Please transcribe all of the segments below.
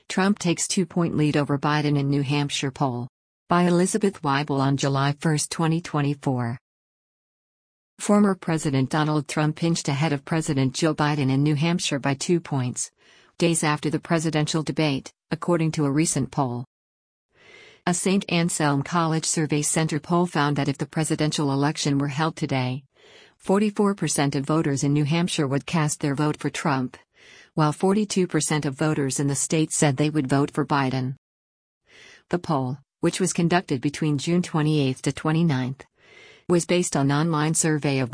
Trump takes 2-point lead over Biden in New Hampshire poll. By Elizabeth Weibel on July 1, 2024. Former President Donald Trump inched ahead of President Joe Biden in New Hampshire by 2 points, days after the presidential debate, according to a recent poll. A St. Anselm College Survey Center poll found that if the presidential election were held today, 44% of voters in New Hampshire would cast their vote for Trump, while 42% of voters in the state said they would vote for Biden. The poll, which was conducted between June 28 to 29, was based on an online survey of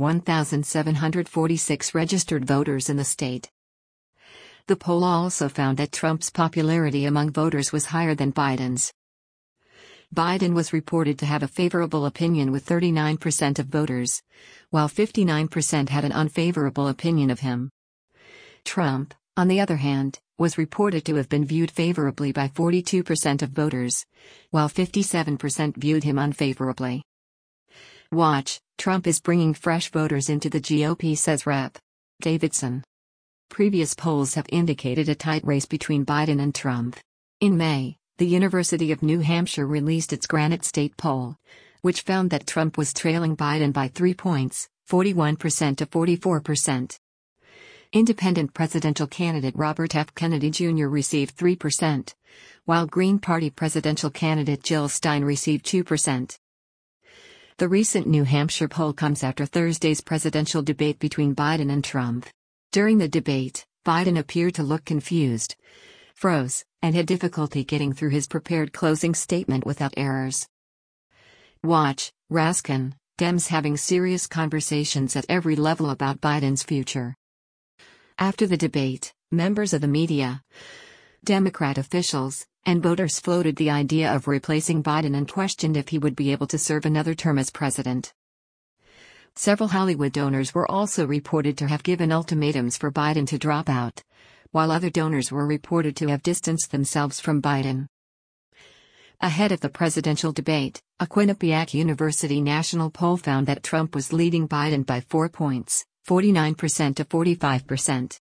1,746 registered voters in the state. The poll also found that Trump's popularity among voters was higher than Biden's. Biden was reported to have a favorable opinion with 39% of voters, while 59% had an unfavorable opinion of him. Trump, on the other hand, was reported to have been viewed favorably by 42% of voters, while 57% viewed him unfavorably. Watch, Trump is bringing fresh voters into the GOP, says Rep. Davidson. Previous polls have indicated a tight race between Biden and Trump. In May, the University of New Hampshire released its Granite State poll, which found that Trump was trailing Biden by 3 points, 41% to 44%. Independent presidential candidate Robert F. Kennedy Jr. received 3%, while Green Party presidential candidate Jill Stein received 2%. The recent New Hampshire poll comes after Thursday's presidential debate between Biden and Trump. During the debate, Biden appeared to look confused, froze, and had difficulty getting through his prepared closing statement without errors. Watch, Raskin, Dems having serious conversations at every level about Biden's future. After the debate, members of the media, Democrat officials, and voters floated the idea of replacing Biden and questioned if he would be able to serve another term as president. Several Hollywood donors were also reported to have given ultimatums for Biden to drop out, while other donors were reported to have distanced themselves from Biden. Ahead of the presidential debate, a Quinnipiac University national poll found that Trump was leading Biden by 4 points, 49% to 45%.